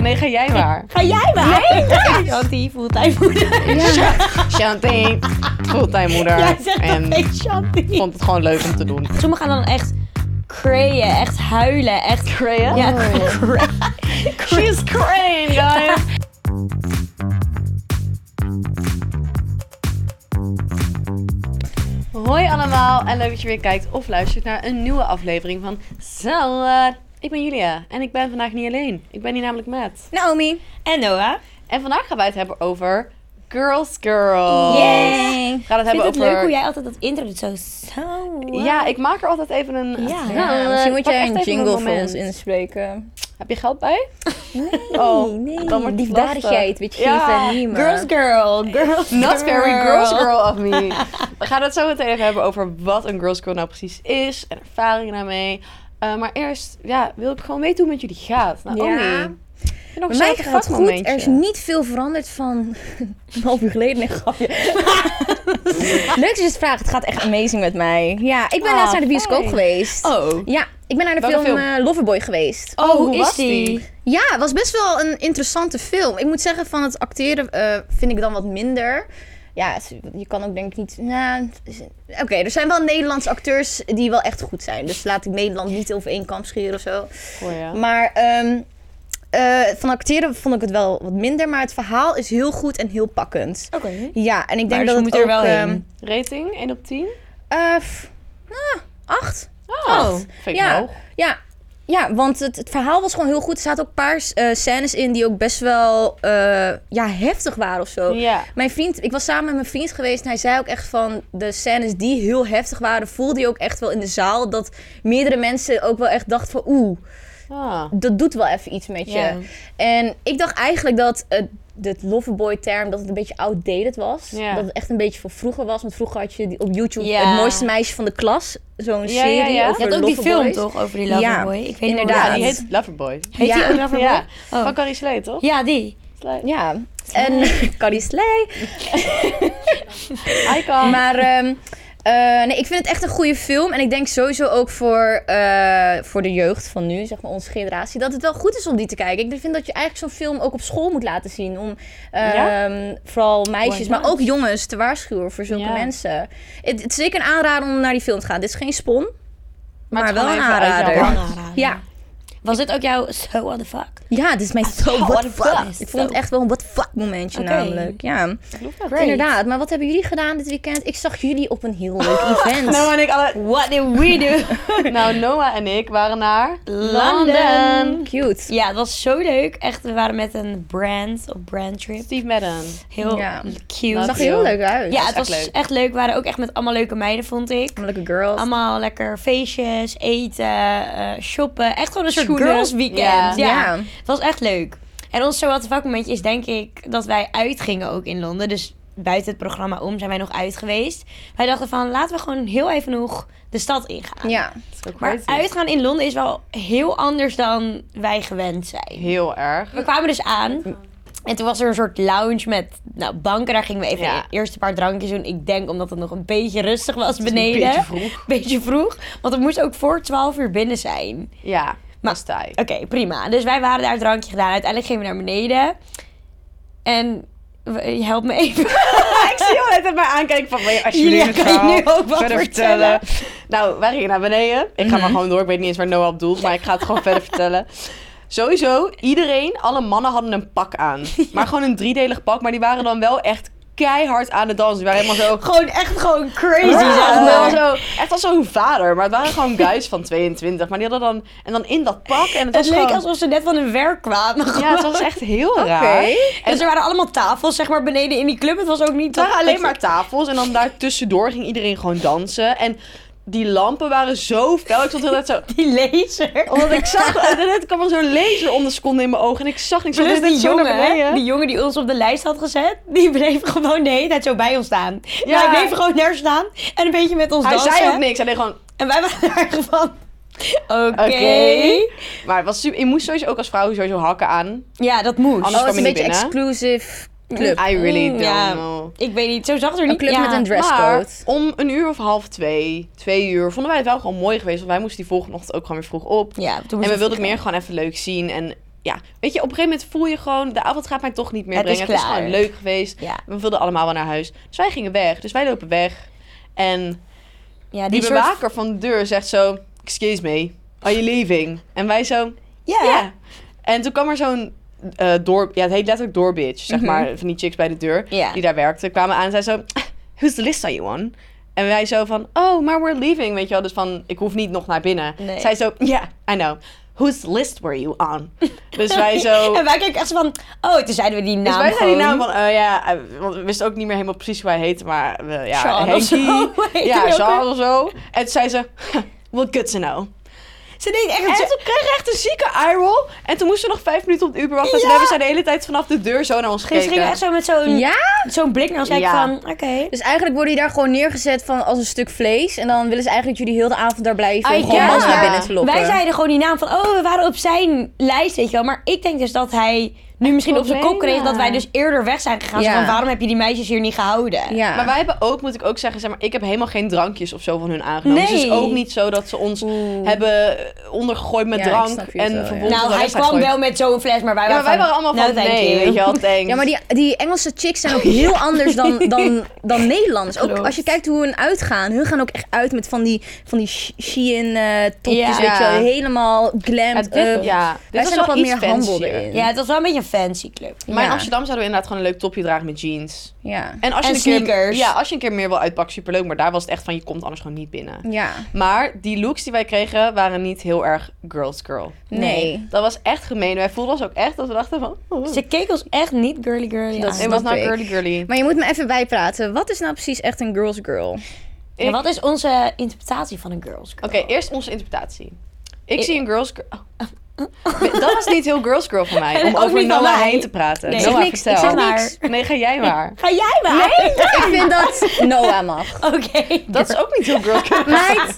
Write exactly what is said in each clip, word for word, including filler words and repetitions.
Nee, ga jij maar. Ga jij maar? Nee. Shanti, fulltime moeder. Ja. Shanti, fulltime moeder. Jij zegt en toch geen Shanti? vond het gewoon leuk om te doen. Sommigen gaan dan echt crayen, echt huilen, echt... Crayen? Ja, Oh. cray. She's crying, guys. Hoi allemaal en leuk dat je weer kijkt of luistert naar een nieuwe aflevering van Salad. Ik ben Julia en ik ben vandaag niet alleen. Ik ben hier namelijk met Naomi. En Noah. En vandaag gaan wij het hebben over Girls Girls. Yay. We gaan het Ik vind hebben het over... leuk hoe jij altijd dat intro doet. Zo, zo. Ja, ik maak er altijd even een... Ja. Ja, eh, misschien moet pak jij echt een even jingle voor moment. ons inspreken. Heb je geld bij? Nee, Oh, nee. dan wordt het liefdadigheid, weet je, Ja. geven en nemen. Girls girl, girls Not girl. very girls girl of me. We gaan het zo meteen even hebben over wat een girls girl nou precies is. En ervaringen daarmee. Uh, maar eerst ja, wil ik gewoon weten hoe het met jullie gaat. Nou, Ja. Omi, heb je nog Bij een mij zaterdag gaat het goed. momentje? Er is niet veel veranderd van een half uur geleden. Nee, grapje. Leuk dat je het vraagt. Het gaat echt amazing met mij. Ja, ik ben Ah, laatst naar de bioscoop fijn. geweest. Oh. Ja, ik ben naar de Welke film, film? eh, Loverboy geweest. Oh, hoe is was die? die? Ja, het was best wel een interessante film. Ik moet zeggen, van het acteren eh, vind ik dan wat minder. Ja, het- je kan ook denk ik niet... Nou, Oké, er zijn wel Nederlandse acteurs die wel echt goed zijn. Dus laat ik Nederland niet over één kam scheren of zo. Oh, ja. Maar ehm, eh, van acteren vond ik het wel wat minder. Maar het verhaal is heel goed en heel pakkend. Oké. Ja, en ik denk Maar dat ze het moeten er ook... wel ehm, heen. Rating één op tien? eh, f- nou, acht. Oh, vind ik Ja. hoog. Ja, ja, want het, het verhaal was gewoon heel goed. Er zaten ook een paar eh, scènes in die ook best wel eh, ja, heftig waren of zo. Ja. Mijn vriend, ik was samen met mijn vriend geweest en hij zei ook echt van de scènes die heel heftig waren, voelde je ook echt wel in de zaal dat meerdere mensen ook wel echt dachten van oeh, Ah. dat doet wel even iets met je. Ja. En ik dacht eigenlijk dat uh, de loverboy-term, dat het een beetje outdated was. Ja. Dat het echt een beetje van vroeger was. Want vroeger had je die, op YouTube Ja. Het Mooiste Meisje van de Klas. Zo'n Ja, serie ja, ja. over Je had ook die film loverboys. toch over die Ja, Loverboy? Ik weet niet inderdaad. hoe Ja, die dat heet Loverboy. Heet Ja. die ook Loverboy? Ja, Oh. van Carrie Slee, toch? Ja, die. Slee. Ja, en Carrie Slee. Icon. Maar ehm, eh, nee, ik vind het echt een goede film. En ik denk sowieso ook voor, eh, voor de jeugd van nu, zeg maar onze generatie, dat het wel goed is om die te kijken. Ik vind dat je eigenlijk zo'n film ook op school moet laten zien. Om ehm, Ja? vooral meisjes, Why not? maar ook jongens te waarschuwen voor zulke Ja. mensen. Het, het is zeker een aanrader om naar die film te gaan. Dit is geen spon, maar, het is wel gewoon een even uit jouw aanrader. hart. Aanraden. Ja. Was dit ook jouw so what the fuck? Ja, dit is mijn so what what the fuck. fuck. Ik vond het echt wel een what fuck momentje Oké. namelijk. Ja, Great. inderdaad. Maar wat hebben jullie gedaan dit weekend? Ik zag jullie op een heel leuk event. Noah en ik alle... What did we do? Nou, Noah en ik waren naar London. Cute. Ja, het was zo leuk. Echt, we waren met een brand op brand trip. Steve Madden. Heel Ja. cute. Dat Zag er heel leuk uit. Ja, was het echt was leuk. echt leuk. We waren ook echt met allemaal leuke meiden, vond ik. Leuke girls. Allemaal lekker feestjes, eten, eh, shoppen. Echt gewoon een soort Schoenen. girls weekend. Ja. Ja. Ja. Het was echt leuk. En ons zo what the fuck momentje is denk ik dat wij uitgingen ook in Londen. Dus buiten het programma om zijn wij nog uit geweest. Wij dachten van laten we gewoon heel even nog de stad ingaan. Ja. Dat is ook Maar crazy. uitgaan in Londen is wel heel anders dan wij gewend zijn. Heel erg. We kwamen dus aan. En toen was er een soort lounge met nou, banken. Daar gingen we even Ja. eerst een paar drankjes doen. Ik denk omdat het nog een beetje rustig was beneden. Een beetje vroeg. Beetje vroeg. Want het moest ook voor twaalf uur binnen zijn. Ja, Maar- was taai. Oké, prima. Dus wij waren daar het drankje gedaan. Uiteindelijk gingen we naar beneden. En we- help me even. Ik zie jou net mij aankijken van, wil je Julia, alsjeblieft het kan je verhaal nu ook wat verder vertellen? vertellen? Nou, wij gingen naar beneden. Ik ga maar gewoon door. Ik weet niet eens waar Noah op doelt, maar ik ga het gewoon verder vertellen. Sowieso, iedereen, alle mannen hadden een pak aan. Maar gewoon een driedelig pak, maar die waren dan wel echt keihard aan het dansen. Die waren helemaal zo... Gewoon echt gewoon crazy. Ja, zeg het maar. was zo, echt als zo'n vader. Maar het waren gewoon guys van tweeëntwintig. Maar die hadden dan... En dan in dat pak. En het, Het was leek gewoon, alsof ze net van hun werk kwamen. Ja, het was echt heel raar. Oké. En er waren allemaal tafels, zeg maar, beneden in die club. Het was ook niet... Het waren dat- alleen dat- maar tafels. En dan daar tussendoor ging iedereen gewoon dansen. En die lampen waren zo fel. Ik stond heel net zo... Die laser. Omdat ik zag... En net kwam er zo'n laser om de seconde in mijn ogen. En ik zag niks. Ik Plus stond die net zo naar jongen, beneden. die jongen die ons op de lijst had gezet, die bleef gewoon de hele tijd zo bij ons staan. Ja. Ja. Hij bleef gewoon daar staan en een beetje met ons Hij dansen. zei ook niks. Hij deed gewoon... En wij waren daar van, oké. Oké. Maar het was super... Je moest sowieso ook als vrouw sowieso hakken aan. Ja, dat moest. Anders Oh, kwam het is je een niet beetje binnen. exclusive club. I really Mm, don't ja. know. Ik weet niet, zo zag het er niet. Een club ja. met een dresscode. Maar om een uur of half twee, twee uur, vonden wij het wel gewoon mooi geweest. Want wij moesten die volgende ochtend ook gewoon weer vroeg op. Ja, toen En moest we ik- wilden het meer gewoon even leuk zien. En ja, weet je, op een gegeven moment voel je gewoon... De avond gaat mij toch niet meer Het is brengen. Het is klaar. gewoon leuk geweest. Ja. We wilden allemaal wel naar huis. Dus wij gingen weg. Dus wij lopen weg. En Ja, die, die soort... bewaker van de deur zegt zo... Excuse me, are you leaving? En wij zo... Ja. Ja. En toen kwam er zo'n uh, door... Ja, het heet letterlijk doorbitch, zeg Mhm. maar. Van die chicks bij de deur. Ja. Die daar werkten. Kwamen aan en zei zo... Who's the list are you on? En wij zo van... Oh, maar we're leaving, weet je wel. Dus van, ik hoef niet nog naar binnen. Nee. Zij zo... Yeah, I know. Whose list were you on? Dus wij zo... En wij keken echt zo van... Oh, toen zeiden we die naam Dus wij gewoon. zeiden die naam van... Oh ja, uh, want we wisten ook niet meer helemaal precies hoe hij heette. Maar uh, ja, Charles of Henkie. zo, heette Ja, hij ook Charles of zo. En toen zei ze... Well, good to know. Ze deed echt... En zo- toen kreeg echt een zieke eye-roll. En toen moesten we nog vijf minuten op de Uber wachten. En toen Ja. hebben zij de hele tijd vanaf de deur zo naar ons Ze gekeken. gingen echt zo met zo'n Ja? zo'n blik naar ons kijken Ja. van... Oké. Dus eigenlijk worden die daar gewoon neergezet van als een stuk vlees. En dan willen ze eigenlijk dat jullie heel de avond daar blijven om Ah, gewoon ja. alles naar binnen te lokken. Wij zeiden gewoon die naam van... Oh, we waren op zijn lijst, weet je wel. Maar ik denk dus dat hij nu misschien op zijn kop kreeg... dat wij dus eerder weg zijn gegaan. Zo Ja. van, waarom heb je die meisjes hier niet gehouden? Ja. Maar wij hebben ook, moet ik ook zeggen, zeg maar, ik heb helemaal geen drankjes of zo van hun aangenomen. Dus het is Nee. ook niet zo dat ze ons Oeh. hebben ondergegooid met Ja, ik drank snap je en het wel, ja. vervolgens Nou, de hij rest kwam weggooid. wel met zo'n fles, maar wij Ja, maar wij waren waren allemaal no, van thank nee, you. weet je wel, thanks. Ja, maar die, die Engelse chicks zijn ook heel anders dan, dan, dan Nederlanders. Ook Klopt. als je kijkt hoe hun uitgaan. Hun gaan ook echt uit met van die, van die sh- Shein eh topjes, Ja. weet je wel. Helemaal Ja, glammed dit, up. ja, Wij dit was zijn nog wel wat iets meer humble fancier. erin. Ja, het was wel een beetje een fancy club. Maar in Ja. Amsterdam zouden we inderdaad gewoon een leuk topje dragen met jeans. Ja. En als je, En een keer, sneakers. ja, als je een keer meer wil uitpakken, superleuk. Maar daar was het echt van, je komt anders gewoon niet binnen. Ja. Maar die looks die wij kregen, waren niet heel erg girls girl. Nee. Dat was echt gemeen. Wij voelden ons ook echt dat we dachten van... Oh. Ze keek ons echt niet girly girly Dat aan. Het was nou ik. girly girly. Maar je moet me even bijpraten. Wat is nou precies echt een girls girl? Ja, Ik- wat is onze interpretatie van een girls girl? Oké, eerst onze interpretatie. Ik Ik- zie een girls girl... Oh. Dat was niet heel girls girl van mij. Om Ook over niet van Noah mij. heen te praten. Nee. Ik zeg Noah, niks, ik vertel. zeg maar. niks. Nee, ga jij maar. Ga jij maar? Ik vind dat Noah mag. Oké. Dat is ook niet heel girls girl. Meid.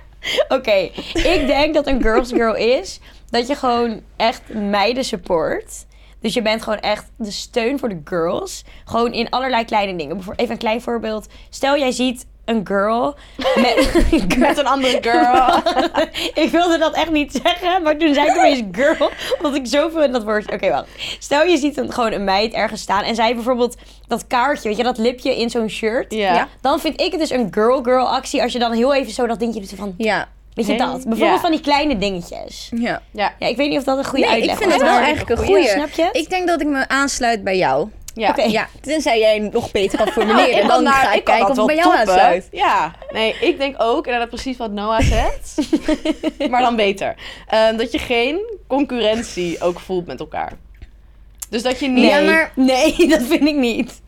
Oké, ik denk dat een girls girl is dat je gewoon echt meiden support. Dus je bent gewoon echt de steun voor de girls. Gewoon in allerlei kleine dingen. Bijvoorbeeld, even een klein voorbeeld. Stel jij ziet een girl met... Met een andere girl. Ik wilde dat echt niet zeggen, maar toen zei ik opeens girl. Omdat ik zoveel in dat woord... Oké, wacht. Stel je ziet een, gewoon een meid ergens staan en zij bijvoorbeeld dat kaartje, weet je, dat lipje in zo'n shirt. Ja. Ja. Dan vind ik het dus een girl-girl actie als je dan heel even zo dat dingetje doet van... Ja. Weet je Hey. dat? Bijvoorbeeld Ja. van die kleine dingetjes. Ja. Ja. Ja, ik weet niet of dat een goede Nee, uitleg ik vind was. het wel maar- eigenlijk een goeie, goeie. snap je het? Ik denk dat ik me aansluit bij jou. Ja. Oké. Ja, tenzij jij nog beter kan formuleren. Ik kan dan daar- ga ik kan kijken dat of ik bij wel jou toppen. aansluit. Ja. Nee, ik denk ook inderdaad precies wat Noah zegt. Maar dan beter. Ehm, dat je geen concurrentie ook voelt met elkaar. Dus dat je niet... Nee, Ja, maar- nee, dat vind ik niet.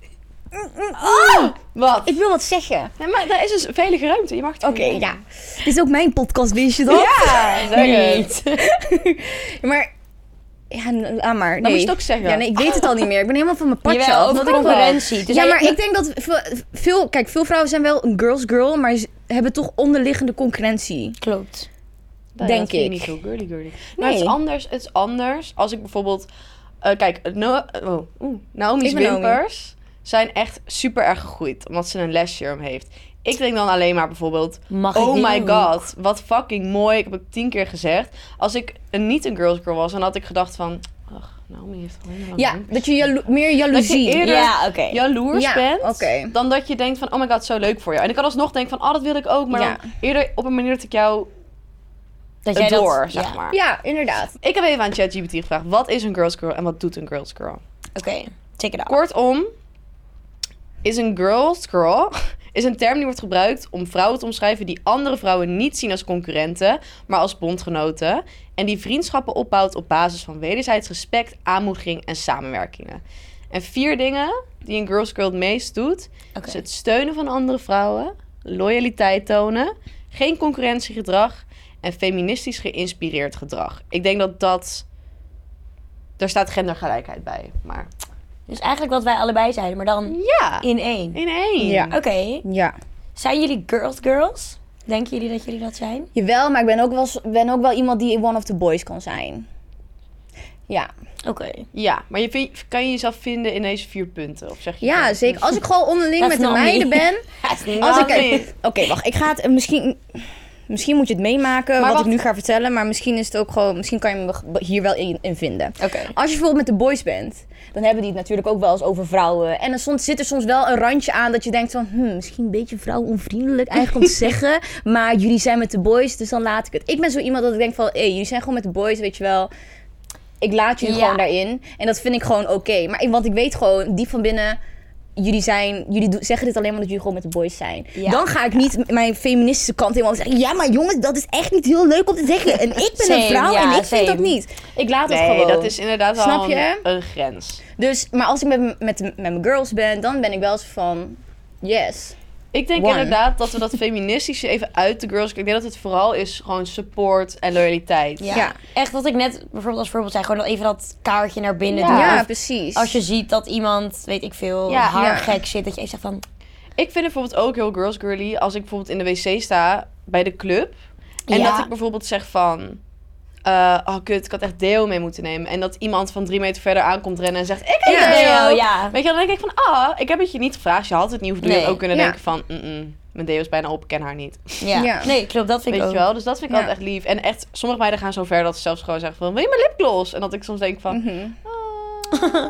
Wat? Ik wil wat zeggen. Nee, maar daar is dus veilige ruimte. Je mag het Oké, gewoon ja. zeggen. Dit is ook mijn podcast, wist je dat? Ja, zeg het. Maar... Ja, n- laat maar. Nee. Dan moet je het ook zeggen. Ja, nee, ik weet het al niet meer. Ik ben helemaal van mijn padje Jawel, af. over Omdat ik- concurrentie. Dus ja, hij- maar ik denk dat veel, veel... Kijk, veel vrouwen zijn wel een girls girl, maar ze hebben toch onderliggende concurrentie. Klopt. Nee, denk dat vind ik. niet zo girly girly. Maar het is Nee. anders. Het is anders als ik bijvoorbeeld... eh, kijk, no, oh, oeh, Naomi's Ik ben Naomi. wimpers zijn echt super erg gegroeid. Omdat ze een lasserum heeft. Ik denk dan alleen maar bijvoorbeeld... Mag ik oh die my ook? god, wat fucking mooi. Ik heb het tien keer gezegd. Als ik een, niet een girls girl was, dan had ik gedacht van... Ach, Naomi heeft gewoon helemaal Ja, wimpers. dat je jalo- meer Dat je jaloezie... eerder Ja, oké. jaloers Ja, bent... oké. dan dat je denkt van... oh my god, zo leuk voor jou. En ik kan alsnog denken van... oh, dat wil ik ook. Maar Ja. dan eerder op een manier dat ik jou Dat jij door, dat... zeg ja. maar. Ja, inderdaad. Ik heb even aan ChatGPT gevraagd... wat is een girls girl en wat doet een girls girl? Oké, check it out. Kortom, is een girls girl is een term die wordt gebruikt om vrouwen te omschrijven die andere vrouwen niet zien als concurrenten, maar als bondgenoten. En die vriendschappen opbouwt op basis van wederzijds respect, aanmoediging en samenwerkingen. En vier dingen die een girls girl het meest doet, Oké. is het steunen van andere vrouwen, loyaliteit tonen, geen concurrentiegedrag en feministisch geïnspireerd gedrag. Ik denk dat dat... Daar staat gendergelijkheid bij, maar... Dus eigenlijk wat wij allebei zeiden, maar dan Ja, in één. in één. Ja. Oké. Ja. Zijn jullie girls girls? Denken jullie dat jullie dat zijn? Jawel, maar ik ben ook wel, ben ook wel iemand die one of the boys kan zijn. Ja. Oké. Ja, maar je vind, kan je jezelf vinden in deze vier punten? Of zeg je Ja, van- zeker. Als ik gewoon onderling That's met de not meiden me. ben... Als Als ik, niet. Oké, wacht. Ik ga het misschien... misschien moet je het meemaken Maar wat wacht. ik nu ga vertellen. Maar misschien is het ook gewoon, misschien kan je me hier wel in, in vinden. Oké. Als je bijvoorbeeld met de boys bent, dan hebben die het natuurlijk ook wel eens over vrouwen. En dan soms, zit er soms wel een randje aan dat je denkt van, hmm, misschien een beetje vrouwonvriendelijk eigenlijk om te zeggen. Maar jullie zijn met de boys, dus dan laat ik het. Ik ben zo iemand dat ik denk van, hé, hey, jullie zijn gewoon met de boys, weet je wel. Ik laat jullie Ja. gewoon daarin. En dat vind ik gewoon oké. Okay. Maar ik, want ik weet gewoon, diep van binnen, jullie zijn, jullie do- zeggen dit alleen maar dat jullie gewoon met de boys zijn. Ja. Dan ga ik niet mijn feministische kant helemaal zeggen. Ja, maar jongens, dat is echt niet heel leuk om te zeggen. En ik ben Same, een vrouw ja, en ik vind same. dat niet. Ik laat het Nee, gewoon. dat is inderdaad wel Snap een, je? een grens. Dus, maar als ik met, m- met, de- met mijn girls ben, dan ben ik wel zo van, yes. Ik denk One. inderdaad dat we dat feministische even uit de girls... Ik denk dat het vooral is gewoon support en loyaliteit. Ja. Ja. Echt wat ik net bijvoorbeeld als voorbeeld zei. Gewoon even dat kaartje naar binnen Ja. doen. Ja, Of precies. als je ziet dat iemand, weet ik veel, Ja. haar Ja. gek zit. Dat je even zegt van... Ik vind het bijvoorbeeld ook heel girls girly als ik bijvoorbeeld in de wc sta bij de club. En Ja. dat ik bijvoorbeeld zeg van... eh, oh kut, ik had echt deo mee moeten nemen. En dat iemand van drie meter verder aankomt rennen en zegt... Ik heb Ja. een deo! Deo, ja. Weet je, dan denk ik van... Ah, ik heb het je niet gevraagd. Je had het niet hoeven doen. Je Nee. had ook kunnen Ja. denken van... Mm-mm, mijn deo is bijna op, ik ken haar niet. Ja. Ja. Nee, klopt. Dat vind Weet ik je ook. wel? Dus dat vind ik Ja. altijd echt lief. En echt, sommige meiden gaan zo ver dat ze zelfs gewoon zeggen van... Wil je mijn lipgloss? En dat ik soms denk van... Mhm. ah,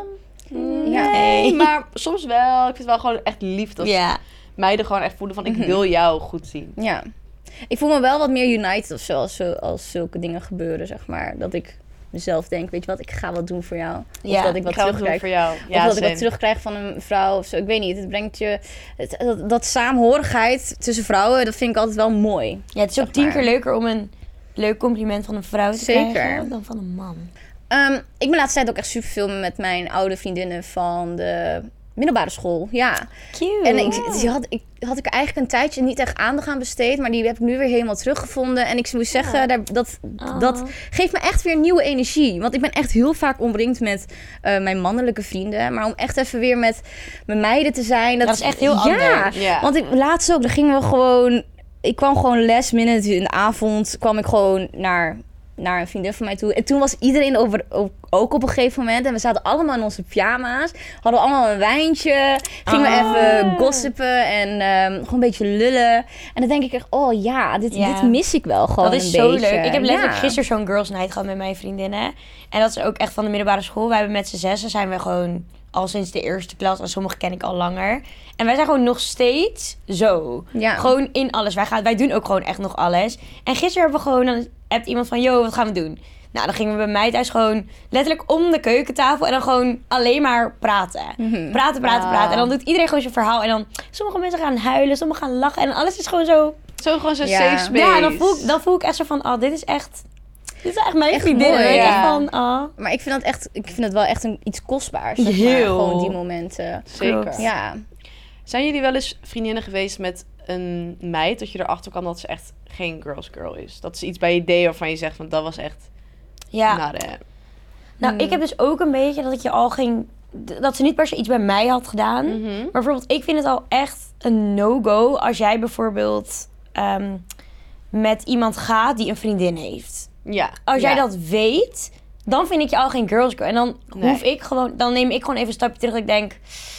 Ja. nee, maar soms wel. Ik vind het wel gewoon echt lief dat Ja. meiden gewoon echt voelen van... Ik Mhm. wil jou goed zien. Ja. Ik voel me wel wat meer united of zo als, zo als zulke dingen gebeuren, zeg maar. Dat ik mezelf denk, weet je wat, ik ga wat doen voor jou. Of Ja, dat ik wat Ik ga het doen terugkrijg. voor jou. Of Ja, dat ik same. wat terugkrijg van een vrouw of zo. Ik weet niet, het brengt je... Het, dat, dat saamhorigheid tussen vrouwen, dat vind ik altijd wel mooi. Ja, het is ook Zeg tien maar. keer leuker om een leuk compliment van een vrouw te Zeker. krijgen dan van een man. Ehm, ik ben laatst tijd ook echt superveel met mijn oude vriendinnen van de middelbare school. Ja. Cute. En ik, die had, ik had ik eigenlijk een tijdje niet echt aandacht aan besteed. Maar die heb ik nu weer helemaal teruggevonden. En ik moet zeggen, daar, dat, Oh. dat geeft me echt weer nieuwe energie. Want ik ben echt heel vaak omringd met eh, mijn mannelijke vrienden. Maar om echt even weer met mijn meiden te zijn. Dat, Dat is echt heel ja, anders. Ja. Want ik, laatst ook, dan gingen we gewoon... Ik kwam gewoon last minute in de avond. Kwam ik gewoon naar... naar een vriendin van mij toe. En toen was iedereen over, ook, ook op een gegeven moment. En we zaten allemaal in onze pyjama's. Hadden allemaal een wijntje. Gingen Ah. we even gossipen en ehm, gewoon een beetje lullen. En dan denk ik echt, oh ja, dit, Ja. dit mis ik wel gewoon Dat is een zo beetje. leuk. Ik heb letterlijk Ja. gisteren zo'n girls night gehad met mijn vriendinnen. En dat is ook echt van de middelbare school. Wij hebben met z'n zessen zijn we gewoon al sinds de eerste klas. En sommige ken ik al langer. En wij zijn gewoon nog steeds zo. Ja. Gewoon in alles. Wij, gaan, wij doen ook gewoon echt nog alles. En gisteren hebben we gewoon... Dan hebt iemand van, yo, wat gaan we doen? Nou, dan gingen we bij mij thuis gewoon letterlijk om de keukentafel. En dan gewoon alleen maar praten. Mhm. Praten, praten, Ah. praten. En dan doet iedereen gewoon zijn verhaal. En dan sommige mensen gaan huilen, sommigen gaan lachen. En alles is gewoon zo... Zo gewoon zo'n Ja. safe space. Ja, en dan voel, ik, dan voel ik echt zo van, oh, dit is echt... Dit is echt mijn Echt vriendin. mooi, En ik ja. echt van, oh. Maar ik vind dat echt, ik vind het wel echt een, iets kostbaars. Zeg maar. Heel. Gewoon die momenten. Zeker. Klopt. Ja. Zijn jullie wel eens vriendinnen geweest met een meid... dat je erachter kan dat ze echt geen girls girl is? Dat ze iets bij je deed waarvan je zegt van... dat was echt... Ja, Nou, de... nou, ik heb dus ook een beetje dat ik je al ging... Dat ze niet per se iets bij mij had gedaan. Mhm. Maar bijvoorbeeld, ik vind het al echt een no-go... als jij bijvoorbeeld ehm, met iemand gaat die een vriendin heeft. Ja. Als ja. jij dat weet, dan vind ik je al geen girls girl. En dan Nee. hoef ik gewoon... Dan neem ik gewoon even een stapje terug dat ik denk...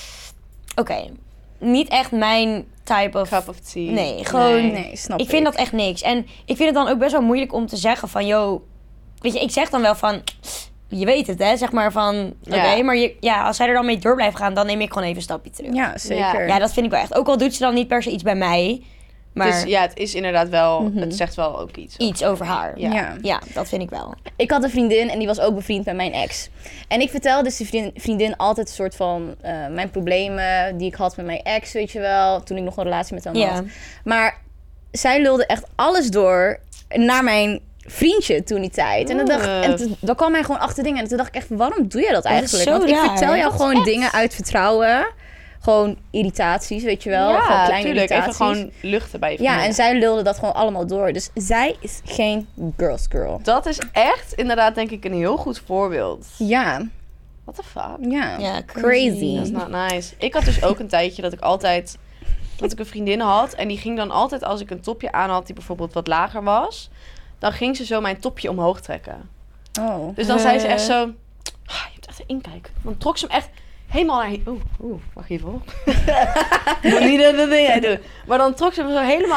Oké, niet echt mijn type of... Cup of tea. Nee, gewoon- Nee, snap Ik vind dat echt niks. En ik vind het dan ook best wel moeilijk om te zeggen van... Yo, weet je, ik zeg dan wel van... Je weet het, hè? Zeg maar van... Oké, Ja. maar je, ja, als zij er dan mee door blijven gaan... dan neem ik gewoon even een stapje terug. Ja. Ja, zeker. Ja. dat vind ik wel echt. Ook al doet ze dan niet per se iets bij mij... maar Dus ja, het is inderdaad wel... Mhm. Het zegt wel ook iets. iets over haar. Ja. Ja. Ja, dat vind ik wel. Ik had een vriendin en die was ook bevriend met mijn ex. En ik vertelde dus die vriendin, vriendin altijd een soort van... eh, mijn problemen die ik had met mijn ex, weet je wel. Toen ik nog een relatie met hem Ja. had. Maar zij lulde echt alles door naar mijn vriendje toen die tijd. En dan, dacht, en toen, dan kwam hij gewoon achter dingen. En toen dacht ik echt, waarom doe je dat is eigenlijk? zo Want ik raar. vertel jou Dat is gewoon echt- dingen uit vertrouwen. Gewoon irritaties, weet je wel. gewoon Ja, kleine tuurlijk. Even irritaties. gewoon luchten bij je Ja, vriendin. en zij lulde dat gewoon allemaal door. Dus zij is geen girls girl. Dat is echt inderdaad denk ik een heel goed voorbeeld. Ja, What the fuck? ja. Ja, crazy. Dat is not nice. Ik had dus ook een tijdje dat ik altijd... dat ik een vriendin had. En die ging dan altijd als ik een topje aan had die bijvoorbeeld wat lager was... dan ging ze zo mijn topje omhoog trekken. Oh. Dus dan zei ze echt Eh. zo... "Ah, je hebt echt een inkijk. Dan trok ze hem echt helemaal naar... hier- Oeh, oeh, wacht even hoor. Moet niet de, de dingen doen. Maar dan trok ze hem zo helemaal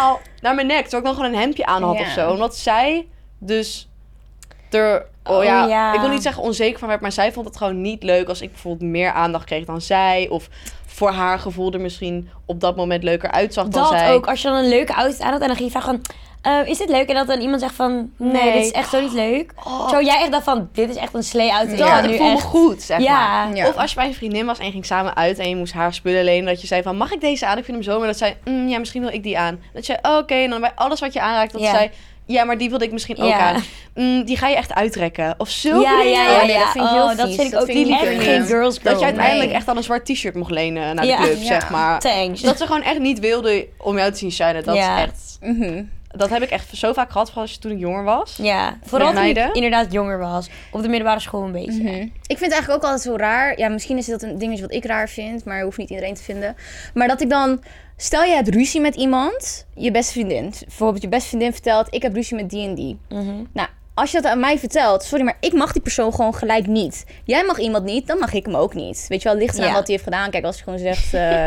naar mijn nek. Terwijl ik dan gewoon een hemdje aan had Ja. of zo. Omdat zij dus er... Oh, Oh, ja, ja. ik wil niet zeggen onzeker van werd, maar zij vond het gewoon niet leuk als ik bijvoorbeeld meer aandacht kreeg dan zij. Of voor haar gevoel er misschien op dat moment leuker uitzag dan Dat zij. ook, als je dan een leuke outfit aan had en dan ging je vragen van... eh, is dit leuk? En dat dan iemand zegt van... Nee, Nee. dit is echt zo niet leuk. Oh. Zo jij echt dacht van... Dit is echt een slee outfit. Dat, Ik ga ik nu voel me echt... goed, zeg Ja. maar. Ja. Of als je bij een vriendin was en je ging samen uit en je moest haar spullen lenen, dat je zei van, mag ik deze aan? Ik vind hem zo, maar dat zij, mm, ja, misschien wil ik die aan. Dat je zei, oh, oké, en dan bij alles wat je aanraakt, dat Ja. zij, ja, maar die wilde ik misschien ook Ja. aan. Mm, die ga je echt uittrekken. Of zulke Ja, dingen. ja, ja, Oh, nee, dat vind ik heel Oh, dat vies. vind ik Dat ook vind ik niet niet echt kunnen. geen girls girl. Dat je uiteindelijk Nee. echt dan een zwart t-shirt mocht lenen naar Ja. de club, Ja. zeg maar. Thanks. Dat ze gewoon echt niet wilde om jou te zien shinen. Dat Ja. is echt... Mhm. Dat heb ik echt zo vaak gehad, vooral als je toen ik jonger was. Ja, vooral Met toen ik meiden. inderdaad jonger was. Op de middelbare school een beetje. Mhm. Ik vind het eigenlijk ook altijd zo raar. Ja, misschien is dat een dingetje wat ik raar vind, maar hoeft niet iedereen te vinden. Maar dat ik dan, stel je hebt ruzie met iemand, je beste vriendin. Bijvoorbeeld je beste vriendin vertelt, ik heb ruzie met die en die. Mhm. Nou, als je dat aan mij vertelt, sorry, maar ik mag die persoon gewoon gelijk niet. Jij mag iemand niet, dan mag ik hem ook niet. Weet je wel, ligt eraan Ja. wat hij heeft gedaan. Kijk, als je gewoon zegt, eh,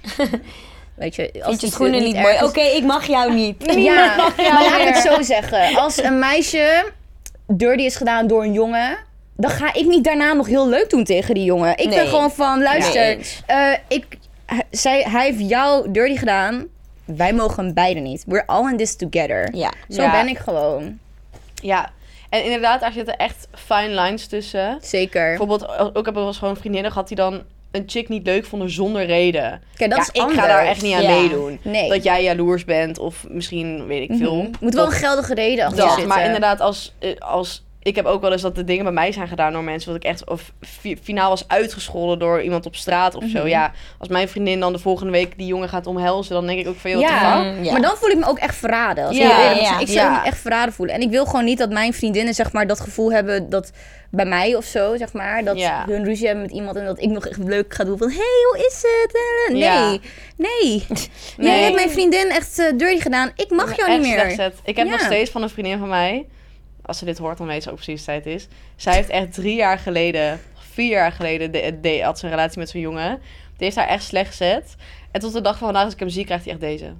weet je, als Vind je die schoenen niet mooi? Oké, ergens- ik mag jou niet. Ja, mag jou maar laat ik het meer. zo zeggen. Als een meisje dirty is gedaan door een jongen, dan ga ik niet daarna nog heel leuk doen tegen die jongen. Ik ben Nee. gewoon van, luister, Nee eens. eh, ik, hij, zij, hij heeft jou dirty gedaan. Wij mogen hem beide niet. We're all in this together. Ja. Zo Ja. ben ik gewoon. Ja. En inderdaad, daar zitten echt fine lines tussen. Zeker. Bijvoorbeeld, ook heb ik wel eens gewoon vriendinnen gehad die dan een chick niet leuk vonden zonder reden. Kijk, dat ja, is ik anders. ga daar echt niet aan Ja. meedoen. Nee. Dat jij jaloers bent of misschien weet ik veel. Mhm. Moet wel Dat- een geldige reden achter dat, zitten. maar inderdaad, als, eh, als ik heb ook wel eens dat de dingen bij mij zijn gedaan door mensen, wat ik echt of fi- finaal was uitgescholden door iemand op straat of zo. Mhm. Ja, als mijn vriendin dan de volgende week die jongen gaat omhelzen, dan denk ik ook van, joh, Ja. what the fuck? Mm, ja. Maar dan voel ik me ook echt verraden. Als Ja, ik heel eerlijk ja, ben. Ik zou ja. me echt verraden voelen. En ik wil gewoon niet dat mijn vriendinnen zeg maar, dat gevoel hebben dat bij mij of zo, zeg maar. Dat Ja. hun ruzie hebben met iemand en dat ik nog echt leuk ga doen van... Hé, hey, hoe is het? Eh, Nee, Ja. nee. Nee. Jij hebt mijn vriendin echt eh, dirty gedaan. Ik mag jou Echt niet meer. slecht. Ik heb Ja. nog steeds van een vriendin van mij, als ze dit hoort, dan weet ze ook precies de tijd is. Zij heeft echt drie jaar geleden, vier jaar geleden, de, de, had ze een relatie met zo'n jongen. Die heeft haar echt slecht gezet. En tot de dag van vandaag, als ik hem zie, krijgt hij echt deze.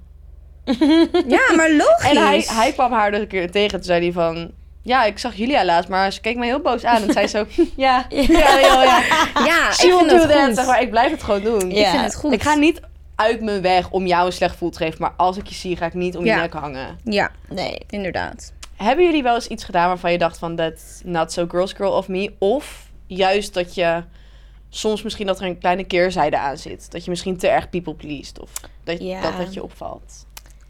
Ja, maar logisch. En hij, hij kwam haar dus een keer tegen. Toen zei hij van, ja, ik zag Julia laatst, maar ze keek me heel boos aan. En zei zo, ja, ja, ja, ja. Ja, ik She will vind do het that. goed. Zeg maar, ik blijf het gewoon doen. Ja. Ik vind het goed. Ik ga niet uit mijn weg om jou een slecht gevoel te geven. Maar als ik je zie, ga ik niet om Ja. je nek hangen. Ja, Nee. inderdaad. Hebben jullie wel eens iets gedaan waarvan je dacht van, that's not so girls girl of me? Of juist dat je soms misschien dat er een kleine keerzijde aan zit. Dat je misschien te erg people pleased. Of dat Ja. dat, dat je opvalt.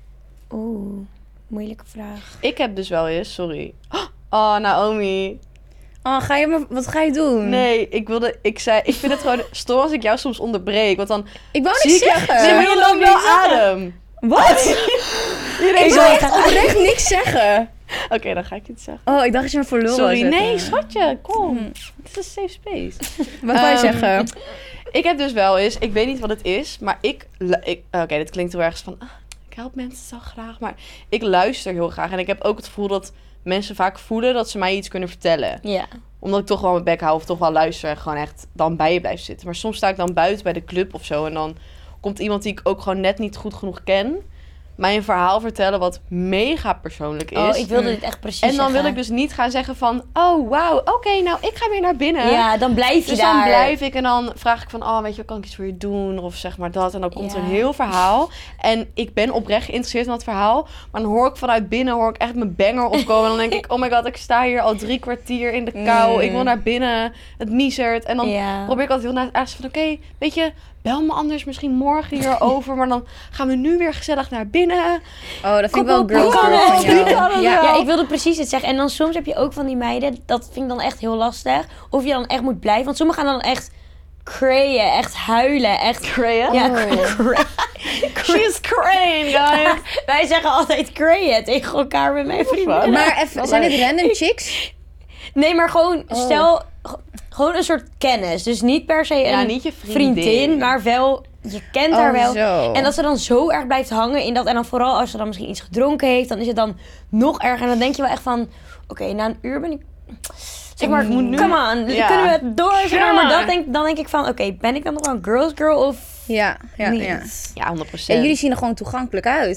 Oeh, moeilijke vraag. Ik heb dus wel eens, sorry. Oh, Naomi. Oh, ga je me, wat ga je doen? Nee, ik wilde, ik zei, ik vind het gewoon stom als ik jou soms onderbreek. Want dan Ik wou zie niks ik jou, zeggen. nee, maar je loopt wel adem. Wat? Je denkt Ik zo, wil echt oprecht niks zeggen. Oké, dan ga ik iets zeggen. Oh, ik dacht dat je me voor lul wou Sorry, zetten. nee, schatje, kom. Het is een safe space. Wat wou je Ehm, zeggen? Ik heb dus wel eens, ik weet niet wat het is, maar ik... lu- ik Oké, dit klinkt heel erg van... ah, ik help mensen zo graag, maar ik luister heel graag. En ik heb ook het gevoel dat mensen vaak voelen dat ze mij iets kunnen vertellen. Ja. Omdat ik toch wel mijn bek hou of toch wel luister en gewoon echt dan bij je blijf zitten. Maar soms sta ik dan buiten bij de club of zo en dan komt iemand die ik ook gewoon net niet goed genoeg ken, mij een verhaal vertellen wat mega persoonlijk is. Oh, ik wilde dit echt precies en dan wil zeggen. ik dus niet gaan zeggen van, oh wauw, oké, nou ik ga weer naar binnen. Ja, dan blijf je Dus daar. dan blijf ik en dan vraag ik van, oh weet je, kan ik iets voor je doen? Of zeg maar dat. En dan komt er Ja. een heel verhaal. En ik ben oprecht geïnteresseerd in dat verhaal. Maar dan hoor ik vanuit binnen, hoor ik echt mijn banger opkomen. En dan denk ik, oh my god, ik sta hier al drie kwartier in de kou. Mm. Ik wil naar binnen. Het miezert. En dan Ja. probeer ik altijd heel naar het aardig van, oké, weet je, bel me anders misschien morgen hierover. Maar dan gaan we nu weer gezellig naar binnen. Oh, dat vind ik Kom wel op, girl hoe kan girl het? van Hoe kan jou. het Ja. wel? Ja, ik wilde precies het zeggen. En dan soms heb je ook van die meiden, dat vind ik dan echt heel lastig. Of je dan echt moet blijven. Want sommigen gaan dan echt crayen, echt huilen, echt... Crayen? Ja, Oh. cra- She's crying, guys. Wij zeggen altijd crayen tegen elkaar met mijn vrienden. Maar even, zijn dit random chicks? Nee, maar gewoon, Oh. stel, g- gewoon een soort kennis. Dus niet per se een Ja, niet je vriendin. vriendin, maar wel, je kent Oh, haar wel. zo. En dat ze dan zo erg blijft hangen in dat. En dan vooral als ze dan misschien iets gedronken heeft, dan is het dan nog erger. En dan denk je wel echt van, oké, na een uur ben ik... Zeg maar, Ik moet nu- come on, Ja. kunnen we het door? Zeg maar, Ja. maar dat denk, dan denk ik van, oké, ben ik dan nog wel een girls girl of Ja, ja, niet? ja. Ja, honderd Ja, procent. jullie zien er gewoon toegankelijk uit.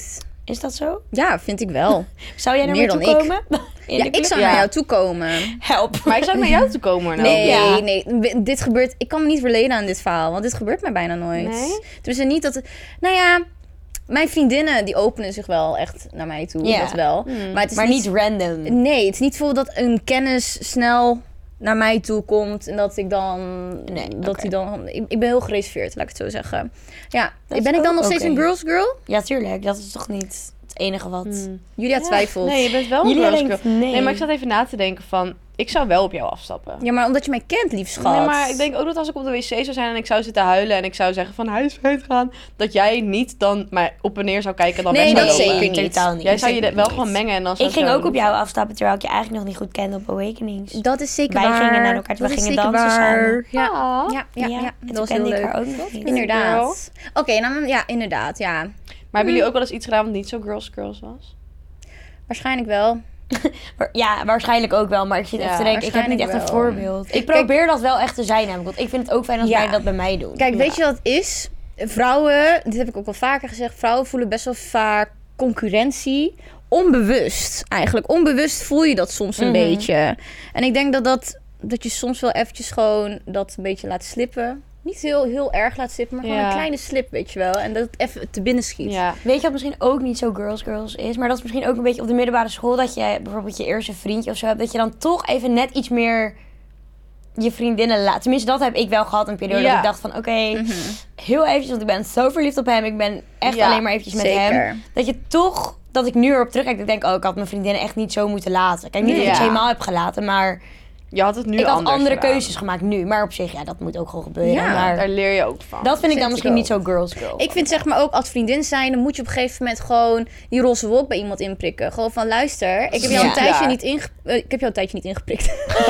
Is dat zo? Ja, vind ik wel. Zou jij naar Meer me toe dan ik. komen? In Ja, de ik club? zou Ja. naar jou toe komen. Help. Maar ik zou naar jou toe komen. Nou. Nee, Ja. nee. w- Dit gebeurt... Ik kan me niet verleden aan dit verhaal. Want dit gebeurt mij bijna nooit. Nee? Dus niet dat... Het, nou ja... Mijn vriendinnen, die openen zich wel echt naar mij toe. Ja. Dat wel. Hmm. Maar het is Maar niet... niet random. Nee, het is niet bijvoorbeeld dat een kennis snel naar mij toe komt. En dat ik dan... Nee, dat oké. hij dan... Ik, ik ben heel gereserveerd, laat ik het zo zeggen. Ja. Dat Ben is ik dan ook nog steeds oké. een girls girl? Ja, tuurlijk. Dat is toch niet het enige wat... Hmm. Julia Ja. twijfelt. Nee, je bent wel een Julia girls denkt, girl. nee. Nee, maar ik zat even na te denken van... Ik zou wel op jou afstappen. Ja, maar omdat je mij kent, lief schat. Nee, maar ik denk ook dat als ik op de wc zou zijn en ik zou zitten huilen en ik zou zeggen van hij is vreemd gaan, dat jij niet dan maar op en neer zou kijken en dan Nee, weg zou dat lopen. zeker niet. Totaal niet. Jij zou je Zeker wel niet. gewoon mengen en dan zou Ik ging zo ook op doen. jou afstappen terwijl ik je eigenlijk nog niet goed kende op Awakenings. Dat is zeker Wij waar. gingen naar elkaar, Dat we is gingen zeker dansen waar. samen. Ja. Ah. Ja, ja, ja. en Dat toen was kende heel ik leuk. haar ook nog niet. Inderdaad. Oké, nou ja, inderdaad, ja. Maar hebben jullie ook wel eens iets gedaan wat niet zo girls girls was? Waarschijnlijk wel. Maar- Ja, waarschijnlijk ook wel. Maar ik zit Ja, even te denken, ik heb niet echt een waarschijnlijk wel. voorbeeld. Ik probeer dat wel echt te zijn namelijk. Want ik vind het ook fijn als Ja. wij dat bij mij doen. Kijk, Ja. weet je wat het is? Vrouwen, dit heb ik ook wel vaker gezegd, vrouwen voelen best wel vaak concurrentie. Onbewust eigenlijk. Onbewust voel je dat soms een Mhm. beetje. En ik denk dat, dat, dat je soms wel eventjes gewoon dat een beetje laat slippen. Niet heel, heel erg laat slippen, maar gewoon Ja. een kleine slip, weet je wel. En dat het even te binnen schiet. Ja. Weet je wat misschien ook niet zo girls girls is? Maar dat is misschien ook een beetje op de middelbare school. Dat je bijvoorbeeld je eerste vriendje of zo hebt. Dat je dan toch even net iets meer je vriendinnen laat. Tenminste, dat heb ik wel gehad. Een periode Ja. dat ik dacht van oké, Mhm. heel eventjes. Want ik ben zo verliefd op hem. Ik ben echt Ja, alleen maar eventjes met zeker. hem. Dat je toch, dat ik nu erop terugkijk. Dat ik denk, oh, ik had mijn vriendinnen echt niet zo moeten laten. Kijk, niet dat ik Ja. ze helemaal heb gelaten. Maar Je had het nu ik had anders andere gedaan. keuzes gemaakt nu. Maar op zich, ja, dat moet ook gewoon gebeuren. Ja, maar Daar leer je ook van. dat vind ik dan Vind misschien ik niet zo girls girl. Ik vind zeg maar ook als vriendin zijn, dan moet je op een gegeven moment gewoon die roze wolk bij iemand inprikken. Gewoon van luister, ik heb jou Ja. een tijdje Ja. niet inge eh, ik heb jou een tijdje niet ingeprikt.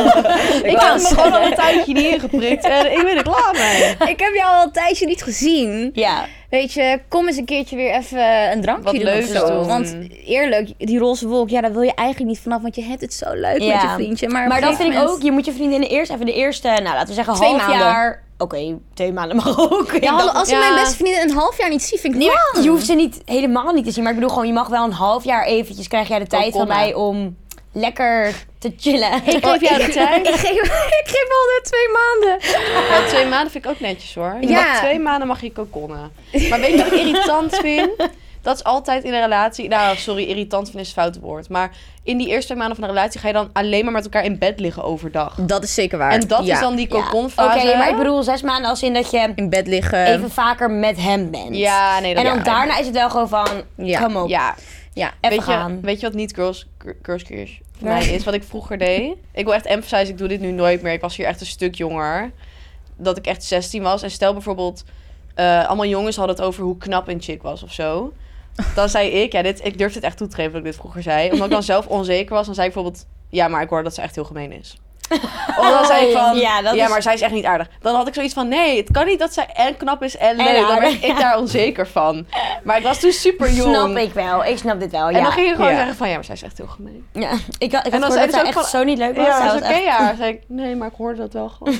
Ik wou had me zeggen. gewoon al een tijdje niet ingeprikt en ik ben er klaar mee. Ik heb jou al een tijdje niet gezien. Ja, Weet je, kom eens een keertje weer even een drankje Wat doen leuks of zo. doen. Want eerlijk, die roze wolk, ja, daar wil je eigenlijk niet vanaf, want je hebt het zo leuk Ja. met je vriendje. Maar, op maar een dat gegeven vind ik moment- ook. Je moet je vriendinnen eerst even de eerste, nou laten we zeggen Twee half maanden. jaar. Oké, twee maanden mag ook. Ja, hallo, als ik Ja. mijn beste vriendin een half jaar niet zie, vind ik Nee, het maar lang. je hoeft ze niet helemaal niet te zien. Maar ik bedoel gewoon, je mag wel een half jaar eventjes, krijg jij de tijd van Kokonnen. mij om lekker te chillen. Ik geef jou de tijd. Ik geef, ik geef al de twee maanden. Ja, twee maanden vind ik ook netjes hoor. Je Ja. mag twee maanden mag je kokonnen. Maar weet je wat ik irritant vind? Dat is altijd in een relatie... Nou, sorry, irritant vind is het foute woord. Maar in die eerste twee maanden van een relatie ga je dan alleen maar met elkaar in bed liggen overdag. Dat is zeker waar. En dat Ja. is dan die Ja. kokonfase. Oké, maar ik bedoel zes maanden als in dat je In bed liggen. even vaker met hem bent. Ja, nee, dat En dan ja. daarna is het wel gewoon van, Ja. kom op, Ja, Ja. even weet je, gaan. weet je wat niet girls, girls crush voor Nee. mij is? Wat ik vroeger deed? Ik wil echt emphasize, ik doe dit nu nooit meer. Ik was hier echt een stuk jonger. Dat ik echt zestien was. En stel bijvoorbeeld, eh, allemaal jongens hadden het over hoe knap een chick was of zo. Dan zei ik, ja, dit, ik durfde het echt toe te geven dat ik dit vroeger zei. Omdat ik dan zelf onzeker was, dan zei ik bijvoorbeeld, ja, maar ik hoor dat ze echt heel gemeen is. Of dan zei ik van, Ja, ja, dat is- maar zij is echt niet aardig. Dan had ik zoiets van, nee, het kan niet dat zij en knap is en leuk. En Dan werd aardig, ik ja. daar onzeker van. Maar ik was toen super jong. Snap ik wel, ik snap dit wel, ja. En dan ging je gewoon Ja. zeggen van, ja, maar zij is echt heel gemeen. Ja, ik, had- ik En had dan gehoord zei dat ze zij ook echt van- zo niet leuk was. Ja, Zij zo was ken echt- je haar. Dan zei ik, nee, maar ik hoorde dat wel gewoon.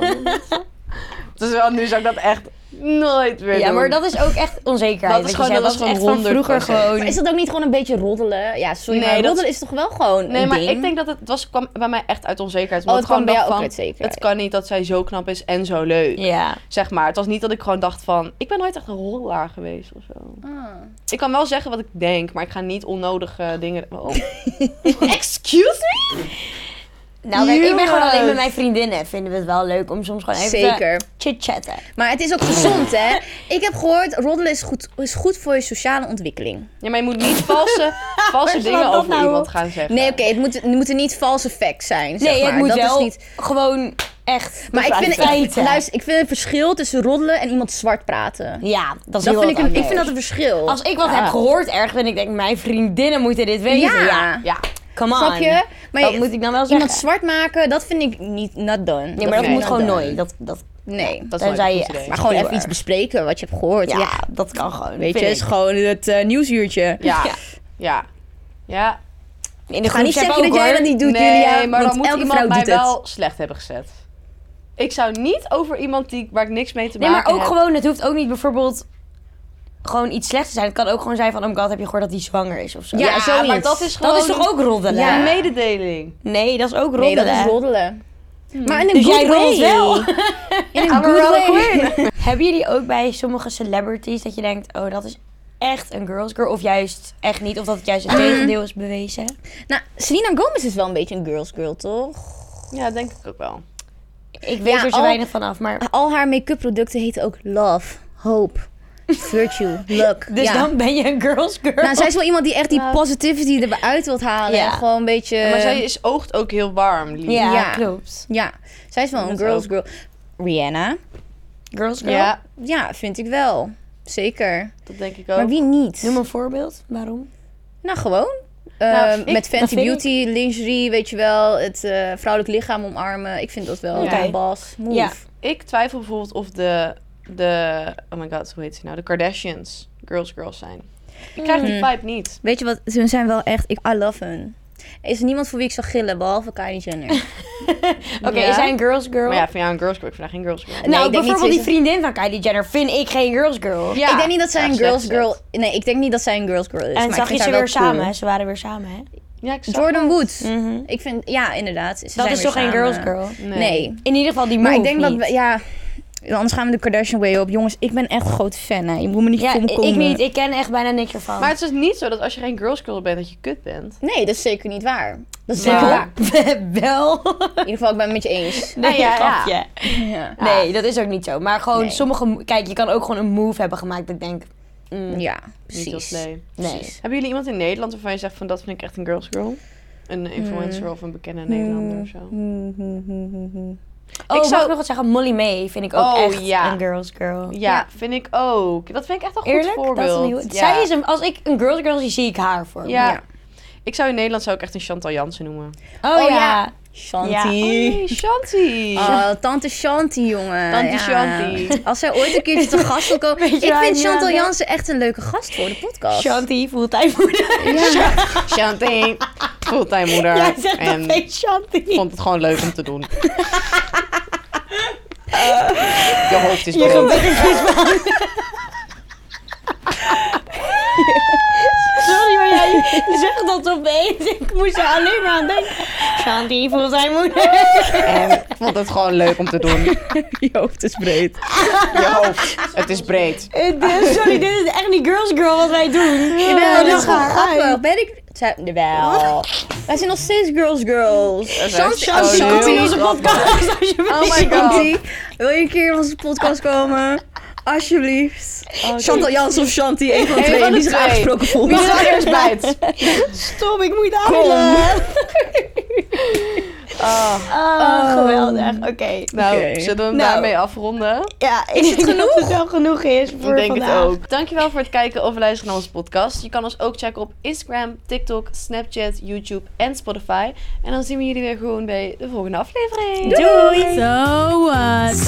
Dus wel, nu zou ik dat echt nooit weer Ja, doen. maar dat is ook echt onzekerheid. Dat is wat je gewoon- zei. dat is echt gewoon van vroeger honderd procent. gewoon... Maar is dat ook niet gewoon een beetje roddelen? Ja, sorry, Nee, maar dat- roddelen is toch wel gewoon Nee, een maar ding? ik denk dat het, het was, kwam bij mij echt uit onzekerheid. Oh, Omdat het ik kwam bij gewoon jou ook dacht uit van, zekerheid. het kan niet dat zij zo knap is en zo leuk. Ja. Zeg maar. Het was niet dat ik gewoon dacht van, ik ben nooit echt een roddelaar geweest of zo. Ah. Ik kan wel zeggen wat ik denk, maar ik ga niet onnodige dingen... Oh. Excuse me? Nou, kijk, ik ben gewoon Jongens. alleen met mijn vriendinnen. Vinden we het wel leuk om soms gewoon even Zeker. te chit-chatten. Maar het is ook gezond, hè? Ik heb gehoord, roddelen is goed, is goed voor je sociale ontwikkeling. Ja, maar je moet niet valse, valse Waar dingen slaat dat over nou iemand op? gaan zeggen. Nee, oké, het, moet, het moeten niet valse facts zijn, zeg Nee, maar. het moet dat wel is niet... gewoon echt Maar ik vind, ik, feiten. luister, ik vind het verschil tussen roddelen en iemand zwart praten. Ja, dat is Dat heel vind ik, wat een, ik vind dat anders. een verschil. Als ik wat Ja. heb gehoord ergens en ik denk, mijn vriendinnen moeten dit weten. Ja, Ja. Ja. come on. Snap je? Maar Dat je- moet ik dan wel iemand zeggen. zwart maken, dat vind ik niet not done. Nee, maar dat Nee, moet not gewoon done. nooit. Dat, dat, Nee. Dat is tenzij nooit je een goed echt idee. Maar gewoon heel even iets erg- bespreken wat je hebt gehoord. Ja, Ja, dat kan gewoon. weet je, vind is ik. gewoon het eh, nieuwsuurtje. Ja. Ja. Ja. Ja. In de Ik ga niet groepsapp zeggen dat ook, jij hoor. dat niet doet, nee, Julia. maar want dan moet elke iemand vrouw mij doet het. wel slecht hebben gezet. Ik zou niet over iemand die, waar ik niks mee te Nee, maken maar ook heb... gewoon, het hoeft ook niet bijvoorbeeld... gewoon iets slechts te zijn. Het kan ook gewoon zijn van, oh my god, heb je gehoord dat hij zwanger is of zo. Ja, zoiets. maar dat is gewoon... Dat is toch ook roddelen? Ja. een mededeling. Nee, dat is ook Nee, roddelen. dat is roddelen. Maar in een Dus good jij way. roddelt wel. In een I'm a good roller way. queen. Hebben jullie ook bij sommige celebrities dat je denkt, oh, dat is echt een girls girl? Of juist echt niet? Of dat het juist het tegendeel is bewezen? Nou, Selena Gomez is wel een beetje een girls girl, toch? Ja, denk ik ook wel. Ik weet Ja, er zo al- weinig van af, maar... Al haar make-up producten heten ook Love, Hope, Virtue, Luck. Dus ja. dan ben je een girls girl? Nou, zij is wel iemand die echt die Ja. positivity eruit wilt halen. Ja. En gewoon een beetje... Ja, maar zij is oogt ook heel warm, lief. Ja, Ja. klopt. Ja, zij is wel een Dat girls ook. girl. Rihanna? Girls girl? Ja, Ja, vind ik wel. Zeker. dat denk ik ook. Maar wie niet? Noem een voorbeeld. Waarom? Nou, gewoon. Nou, Ehm, ik- met dat Fenty vind Beauty, lingerie, weet je wel. Het eh, vrouwelijk lichaam omarmen. Ik vind dat wel Oké. een bas. Move. Ja. Ik twijfel bijvoorbeeld of de, de... Oh my god, hoe heet ze nou? De Kardashians girls girls zijn. Ik krijg die Mm. vibe niet. Weet je wat? Ze zijn wel echt... Ik, I love hun. Er is niemand voor wie ik zou gillen, behalve Kylie Jenner. Oké, Ja. is zij een girls girl? Maar ja, vind jij een girls girl? Ik vind haar geen girls girl. Nee, nou, ik denk bijvoorbeeld niet die zo- vriendin van Kylie Jenner vind ik geen girls girl. Ja. Ik denk niet dat zij Ja, een slecht girls gezegd. girl... Nee, ik denk niet dat zij een girls girl is. En maar zag ik je vind ze haar weer wel cool. samen? Ze waren weer samen, hè? Ja, ik zag Jordan dat. Woods. Mhm. Ik vind... Ja, inderdaad. Ze Dat zijn is weer toch geen samen. girls girl? Nee. Nee. In ieder geval die move Maar ik denk dat niet. we... Ja... Anders gaan we de Kardashian way op. Jongens, ik ben echt een groot fan. Hè. Je moet me niet Ja, voor me ik komen. niet. Ik ken echt bijna niks ervan. Maar het is dus niet zo dat als je geen girls girl bent, dat je kut bent. Nee, dat is zeker niet waar. Dat is Nou. zeker waar. Wel. In ieder geval, ik ben het met je eens. Nee, Ah, ja, ja. grapje. Ja. Nee, dat is ook niet zo. Maar gewoon Nee. sommige... Kijk, je kan ook gewoon een move hebben gemaakt dat ik denk... mm, Ja, Niet als precies. nee. nee. Precies. Hebben jullie iemand in Nederland waarvan je zegt van dat vind ik echt een girls girl? Een influencer of een bekende Nederlander of zo? Oh, Ik ik zou- zou nog wat zeggen. Molly May vind ik ook Oh, echt ja. een girls girl. Ja, Ja. vind ik ook. Dat vind ik echt een goed Eerlijk? voorbeeld. Dat is een heel... Ja. Zij is een... Als ik een girls girl zie, zie ik haar voor me. Ja. Ja. Ik zou in Nederland zou ik echt een Chantal Jansen noemen. Oh, Oh, ja. ja. Shanti. Ja. Hey, Shanti. Oh, tante Shanti, jongen. Tante Ja. Shanti. Als zij ooit een keertje te gast wil komen... Weet je Ik waar vind ik nu Chantal aan denk? Jansen echt een leuke gast voor de podcast. Shanti, fulltime moeder. Ja. Shanti, fulltime moeder. Jij zegt en nog geen Shanti. vond het gewoon leuk om te doen. Je hoofd is Je breed. gebed is van. Sorry, maar jij zegt dat opeens. Ik moest er alleen maar aan denken. Shanti, fulltime moeder. En ik vond het gewoon leuk om te doen. Je hoofd is breed. Je hoofd, het is breed. Eh, dit- Sorry, dit is echt niet girls girl wat wij doen. Jawel, Oh, dat is gewoon ga grappig. uit. Ben ik... Zij- Jawel. Wij zijn nog steeds girls girls. Dat is Shanti, echt Shanti, Oh, kom in heel onze grappig. podcast alsjeblieft. Oh my god. Shanti, wil je een keer in onze podcast komen? Alsjeblieft. Chantal Jansen of Shanti, een van de Eén twee van de die zich twee. aangesproken voelt. Wie er eerst bijt? Stop, ik moet Kom. huilen. Oh. Ah, geweldig. Oké. Nou, Oké. zullen we hem Nou. daarmee afronden? Ja, is het genoeg? Dat het wel genoeg is voor Ik denk vandaag. het ook. Dankjewel voor het kijken of luisteren naar onze podcast. Je kan ons ook checken op Instagram, TikTok, Snapchat, YouTube en Spotify. En dan zien we jullie weer gewoon bij de volgende aflevering. Doei! So what?